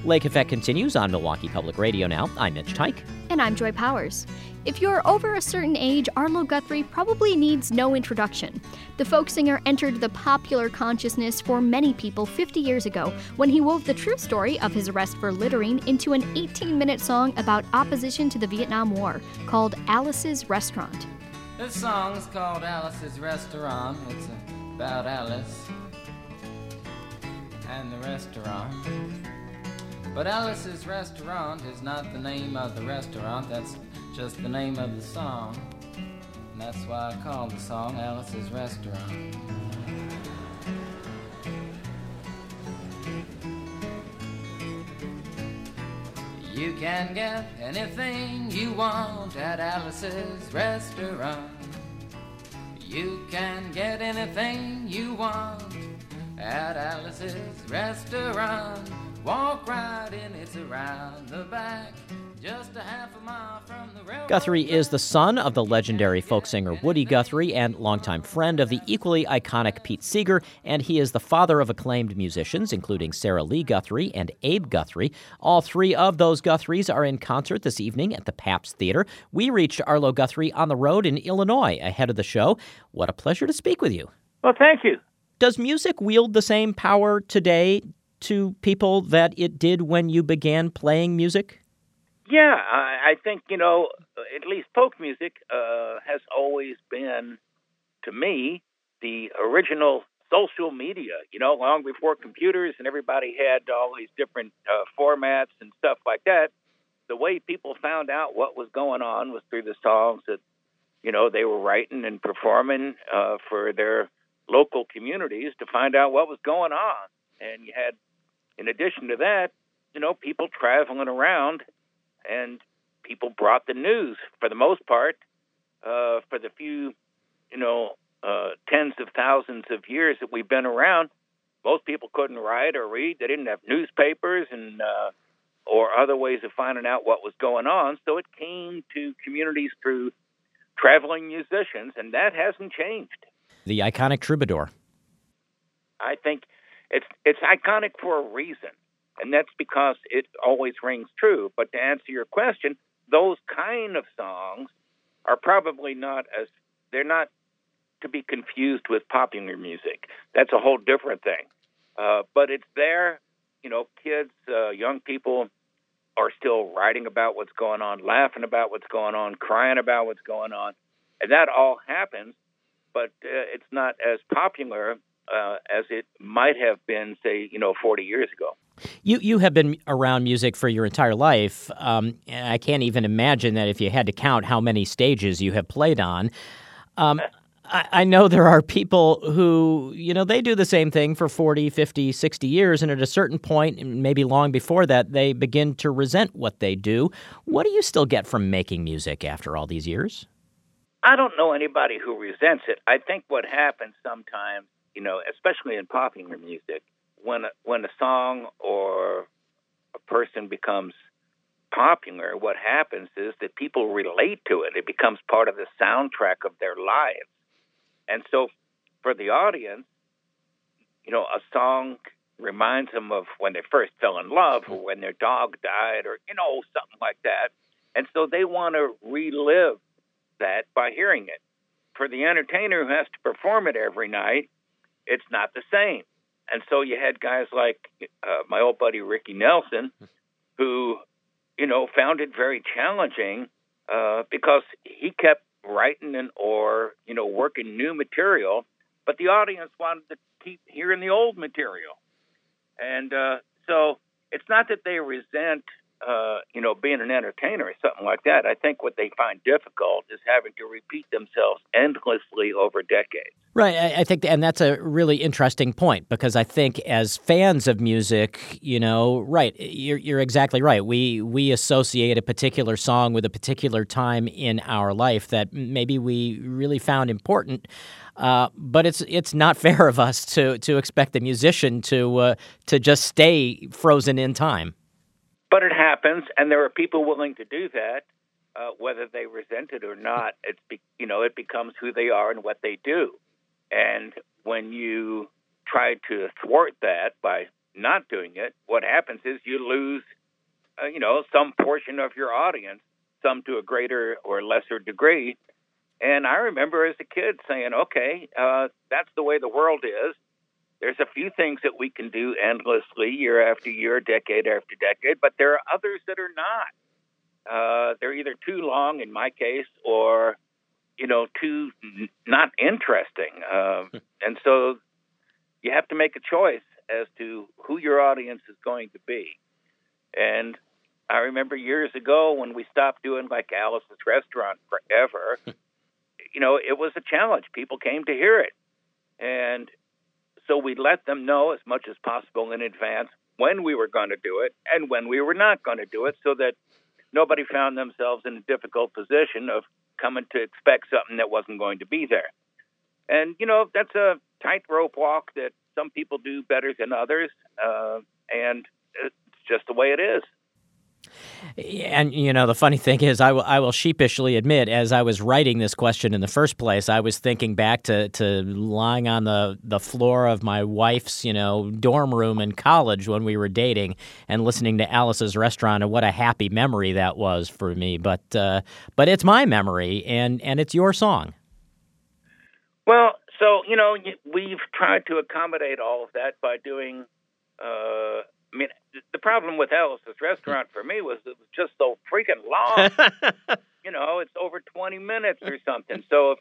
Lake Effect continues on Milwaukee Public Radio now. I'm Mitch Tyke. And I'm Joy Powers. If you're over a certain age, Arlo Guthrie probably needs no introduction. The folk singer entered the popular consciousness for many people 50 years ago when he wove the true story of his arrest for littering into an 18-minute song about opposition to the Vietnam War called Alice's Restaurant. This song is called Alice's Restaurant. It's about Alice and the restaurant. But Alice's Restaurant is not the name of the restaurant, that's just the name of the song. And that's why I call the song Alice's Restaurant. You can get anything you want at Alice's Restaurant. You can get anything you want at Alice's Restaurant. Walk right in, it's around the back, just a half a mile from the railroad. Guthrie is the son of the legendary folk singer Woody Guthrie and longtime friend of the equally iconic Pete Seeger, and he is the father of acclaimed musicians, including Sarah Lee Guthrie and Abe Guthrie. All three of those Guthries are in concert this evening at the Pabst Theater. We reached Arlo Guthrie on the road in Illinois ahead of the show. What a pleasure to speak with you. Well, thank you. Does music wield the same power today to people that it did when you began playing music? Yeah, I think, at least folk music has always been, to me, the original social media, long before computers and everybody had all these different formats and stuff like that. The way people found out what was going on was through the songs that, they were writing and performing for their local communities to find out what was going on. And you had, in addition to that, people traveling around, and people brought the news for the most part. For the few, tens of thousands of years that we've been around, most people couldn't write or read. They didn't have newspapers and or other ways of finding out what was going on. So it came to communities through traveling musicians, and that hasn't changed. The iconic troubadour. I think it's iconic for a reason, and that's because it always rings true. But to answer your question, those kind of songs are probably they're not to be confused with popular music. That's a whole different thing. But it's there, kids, young people are still writing about what's going on, laughing about what's going on, crying about what's going on. And that all happens, but it's not as popular as it might have been, say, 40 years ago. You have been around music for your entire life. And I can't even imagine that if you had to count how many stages you have played on. I know there are people who, they do the same thing for 40, 50, 60 years, and at a certain point, maybe long before that, they begin to resent what they do. What do you still get from making music after all these years? I don't know anybody who resents it. I think what happens sometimes, especially in popular music, when a song or a person becomes popular, what happens is that people relate to it. It becomes part of the soundtrack of their lives. And so for the audience, a song reminds them of when they first fell in love or when their dog died or, something like that. And so they want to relive that by hearing it. For the entertainer who has to perform it every night, it's not the same. And so you had guys like my old buddy Ricky Nelson, who, found it very challenging because he kept writing or working new material, but the audience wanted to keep hearing the old material. And so it's not that they resent being an entertainer or something like that. I think what they find difficult is having to repeat themselves endlessly over decades. Right. I think, and that's a really interesting point, because I think as fans of music, right, you're exactly right. We associate a particular song with a particular time in our life that maybe we really found important. But it's not fair of us to expect the musician to just stay frozen in time. But it happens, and there are people willing to do that, whether they resent it or not. It becomes who they are and what they do. And when you try to thwart that by not doing it, what happens is you lose, some portion of your audience, some to a greater or lesser degree. And I remember as a kid saying, okay, that's the way the world is. There's a few things that we can do endlessly, year after year, decade after decade, but there are others that are not. They're either too long, in my case, or, too not interesting. And so you have to make a choice as to who your audience is going to be. And I remember years ago when we stopped doing like Alice's Restaurant forever, it was a challenge. People came to hear it. And so we let them know as much as possible in advance when we were going to do it and when we were not going to do it, so that nobody found themselves in a difficult position of coming to expect something that wasn't going to be there. And, that's a tightrope walk that some people do better than others, and it's just the way it is. And, the funny thing is, I will sheepishly admit, as I was writing this question in the first place, I was thinking back to lying on the floor of my wife's, dorm room in college when we were dating and listening to Alice's Restaurant, and what a happy memory that was for me. But it's my memory, and it's your song. Well, so, we've tried to accommodate all of that by doing, the problem with Alice's Restaurant for me was it was just so freaking long. It's over 20 minutes or something. So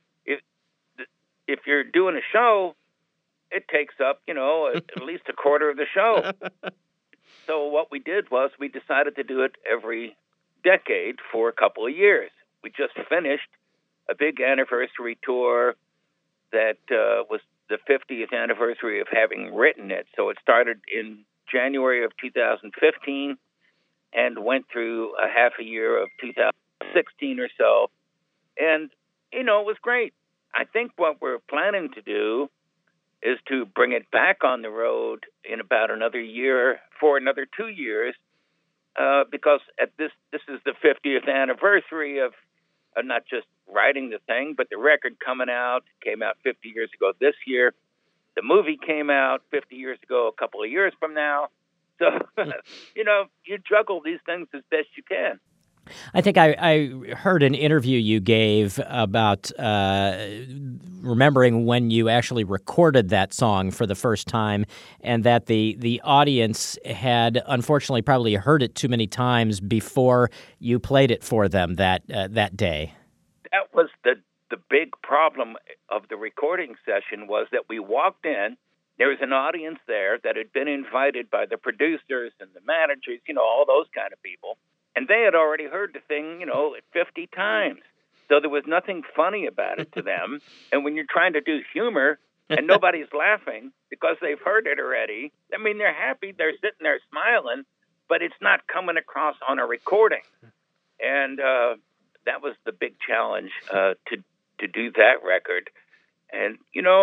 if you're doing a show, it takes up, at least a quarter of the show. So what we did was we decided to do it every decade for a couple of years. We just finished a big anniversary tour that was the 50th anniversary of having written it. So it started in January of 2015 and went through a half a year of 2016 or so. And, it was great. I think what we're planning to do is to bring it back on the road in about another year, for another 2 years, because at this is the 50th anniversary of not just writing the thing, but the record came out 50 years ago this year. The movie came out 50 years ago, a couple of years from now. So, you juggle these things as best you can. I think I heard an interview you gave about remembering when you actually recorded that song for the first time, and that the audience had unfortunately probably heard it too many times before you played it for them that day. That was the big problem of the recording session, was that we walked in, there was an audience there that had been invited by the producers and the managers, all those kind of people, and they had already heard the thing, 50 times. So there was nothing funny about it to them. And when you're trying to do humor and nobody's laughing because they've heard it already, they're happy, they're sitting there smiling, but it's not coming across on a recording. And that was the big challenge to do that record. And,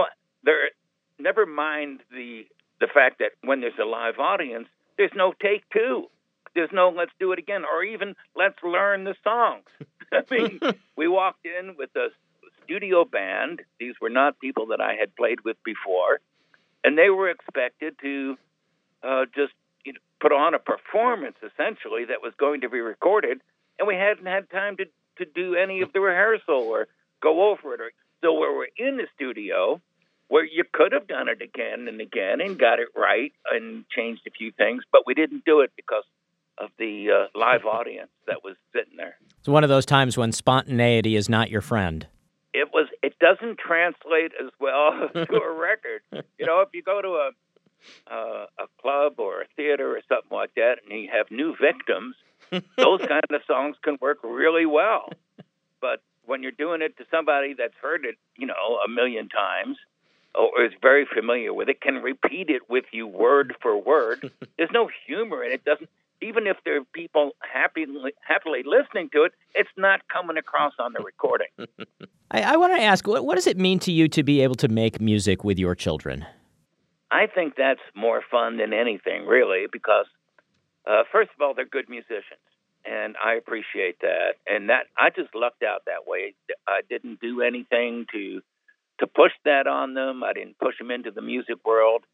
never mind the fact that when there's a live audience, there's no take two. There's no let's do it again, or even let's learn the songs. We walked in with a studio band. These were not people that I had played with before, and they were expected to just put on a performance, essentially, that was going to be recorded, and we hadn't had time to do any of the rehearsal or go over it. So we were in the studio, where you could have done it again and again and got it right and changed a few things, but we didn't do it because of the live audience that was sitting there. It's one of those times when spontaneity is not your friend. It doesn't translate as well to a record. If you go to a club or a theater or something like that and you have new victims, those kind of songs can work really well. But when you're doing it to somebody that's heard it, a million times, or is very familiar with it, can repeat it with you word for word, there's no humor in it. Even if there are people happily listening to it, it's not coming across on the recording. I want to ask, what does it mean to you to be able to make music with your children? I think that's more fun than anything, really, because, first of all, they're good musicians, and I appreciate that. And that I just lucked out that way. I didn't do anything to push that on them. I didn't push them into the music world.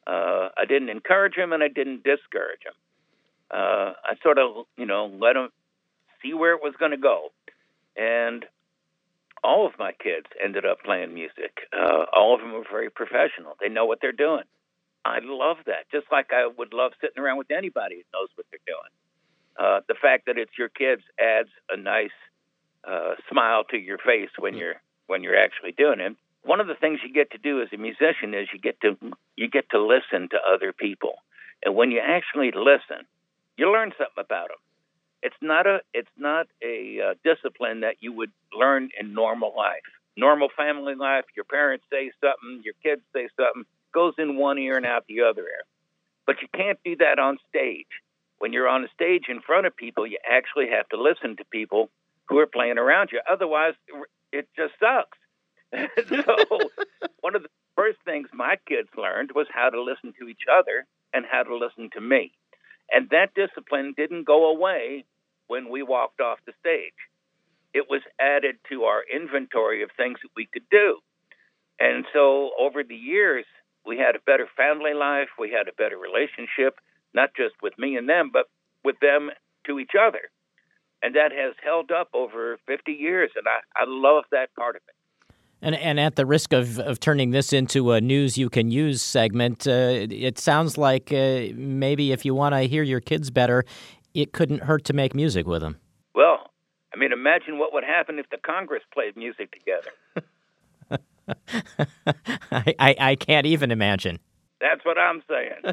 I didn't encourage him and I didn't discourage him. I sort of, let him see where it was going to go. And all of my kids ended up playing music. All of them are very professional. They know what they're doing. I love that, just like I would love sitting around with anybody who knows what they're doing. The fact that it's your kids adds a nice smile to your face when you're actually doing it. One of the things you get to do as a musician is you get to listen to other people, and when you actually listen, you learn something about them. It's not a discipline that you would learn in normal life. Normal family life, your parents say something, your kids say something, goes in one ear and out the other ear. But you can't do that on stage. When you're on a stage in front of people, you actually have to listen to people who are playing around you. Otherwise, it just sucks. So one of the first things my kids learned was how to listen to each other and how to listen to me. And that discipline didn't go away when we walked off the stage. It was added to our inventory of things that we could do. And so over the years, we had a better family life. We had a better relationship, not just with me and them, but with them to each other. And that has held up over 50 years, and I love that part of it. And at the risk of turning this into a news you can use segment, it sounds like maybe if you want to hear your kids better, it couldn't hurt to make music with them. Well, imagine what would happen if the Congress played music together. I can't even imagine. That's what I'm saying.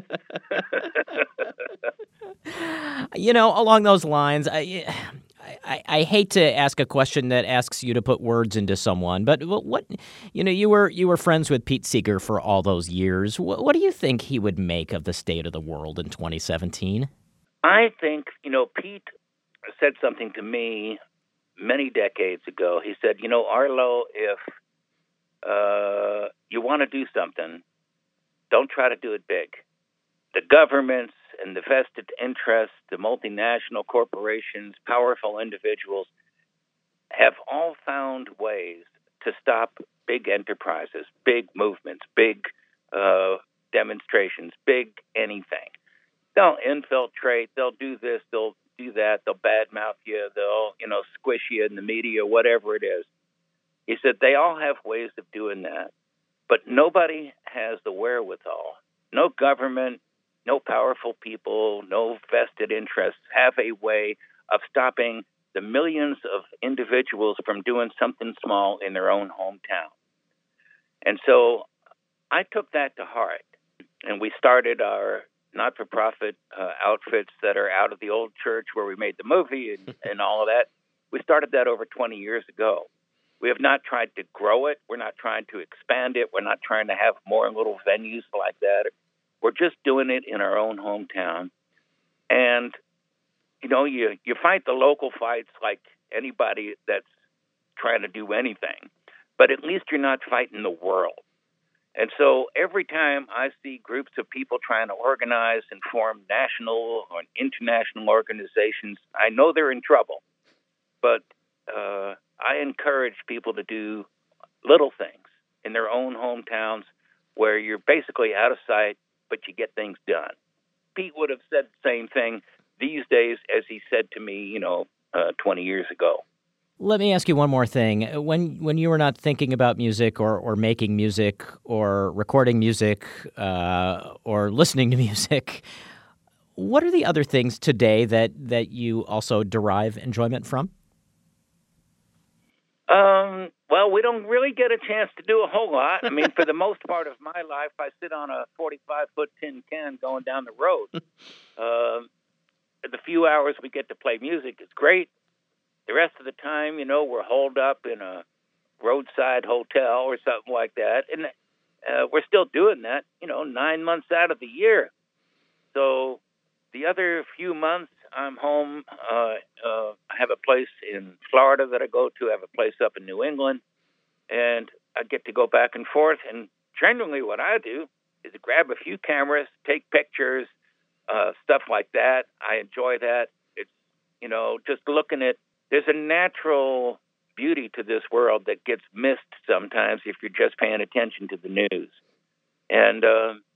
Along those lines, I hate to ask a question that asks you to put words into someone, but you were friends with Pete Seeger for all those years. What do you think he would make of the state of the world in 2017? I think, Pete said something to me many decades ago. He said, Arlo, if you want to do something, don't try to do it big. The governments and the vested interests, the multinational corporations, powerful individuals have all found ways to stop big enterprises, big movements, big demonstrations, big anything. They'll infiltrate, they'll do this, they'll do that, they'll badmouth you, they'll, squish you in the media, whatever it is. He said they all have ways of doing that, but nobody has the wherewithal. No government, no powerful people, no vested interests have a way of stopping the millions of individuals from doing something small in their own hometown. And so I took that to heart, and we started our not-for-profit outfits that are out of the old church where we made the movie and all of that. We started that over 20 years ago. We have not tried to grow it. We're not trying to expand it. We're not trying to have more little venues like that. We're just doing it in our own hometown. And, you fight the local fights like anybody that's trying to do anything. But at least you're not fighting the world. And so every time I see groups of people trying to organize and form national or international organizations, I know they're in trouble. But I encourage people to do little things in their own hometowns where you're basically out of sight, but you get things done. Pete would have said the same thing these days as he said to me, 20 years ago. Let me ask you one more thing. When you were not thinking about music or making music or recording music or listening to music, what are the other things today that you also derive enjoyment from? Well, we don't really get a chance to do a whole lot. For the most part of my life, I sit on a 45-foot tin can going down the road. The few hours we get to play music is great. The rest of the time, we're holed up in a roadside hotel or something like that. And we're still doing that, 9 months out of the year. So the other few months, I'm home. I have a place in Florida that I go to. I have a place up in New England. And I get to go back and forth. And generally what I do is grab a few cameras, take pictures, stuff like that. I enjoy that. It's, just looking at, there's a natural beauty to this world that gets missed sometimes if you're just paying attention to the news. And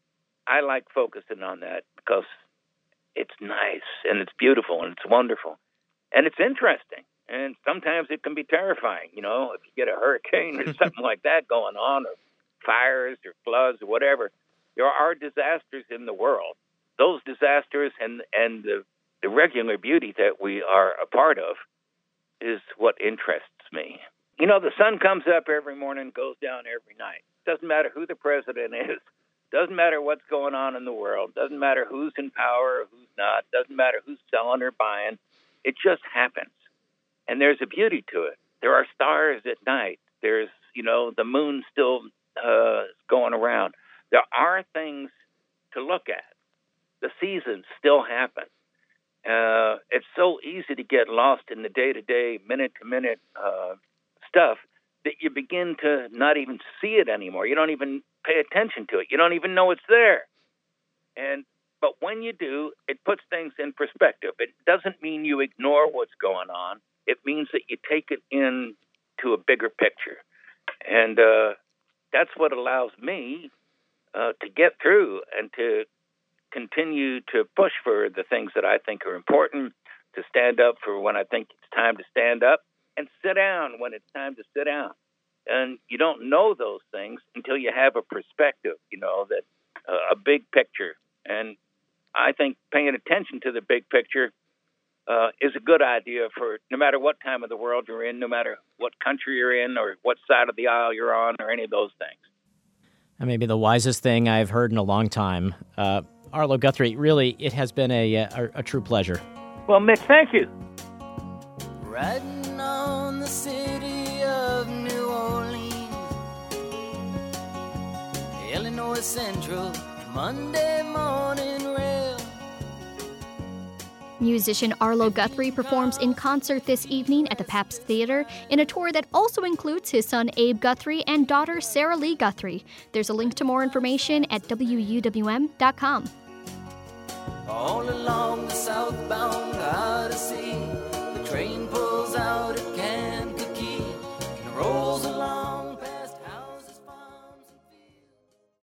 I like focusing on that because it's nice and it's beautiful and it's wonderful and it's interesting. And sometimes it can be terrifying, you know, if you get a hurricane or something like that going on, or fires or floods or whatever. There are disasters in the world. Those disasters and the regular beauty that we are a part of is what interests me. You know, the sun comes up every morning, goes down every night. Doesn't matter who the president is. Doesn't matter what's going on in the world. Doesn't matter who's in power or who's not. Doesn't matter who's selling or buying. It just happens. And there's a beauty to it. There are stars at night. There's, you know, the moon still going around. There are things to look at. The seasons still happen. It's so easy to get lost in the day-to-day, minute-to-minute stuff that you begin to not even see it anymore. You don't even pay attention to it. You don't even know it's there. But when you do, it puts things in perspective. It doesn't mean you ignore what's going on. It means that you take it into a bigger picture. And that's what allows me to get through and to continue to push for the things that I think are important, to stand up for when I think it's time to stand up, and sit down when it's time to sit down. And you don't know those things until you have a perspective, you know, that a big picture. And I think paying attention to the big picture is a good idea for no matter what time of the world you're in, no matter what country you're in or what side of the aisle you're on or any of those things. And maybe the wisest thing I've heard in a long time. Arlo Guthrie, really, it has been a true pleasure. Well, Mick, thank you. Riding on the city of New Orleans, Illinois Central, Monday morning rail. Musician Arlo Guthrie performs in concert this evening at the Pabst Theater in a tour that also includes his son Abe Guthrie and daughter Sarah Lee Guthrie. There's a link to more information at WUWM.com. All along the southbound Odyssey, the train pulls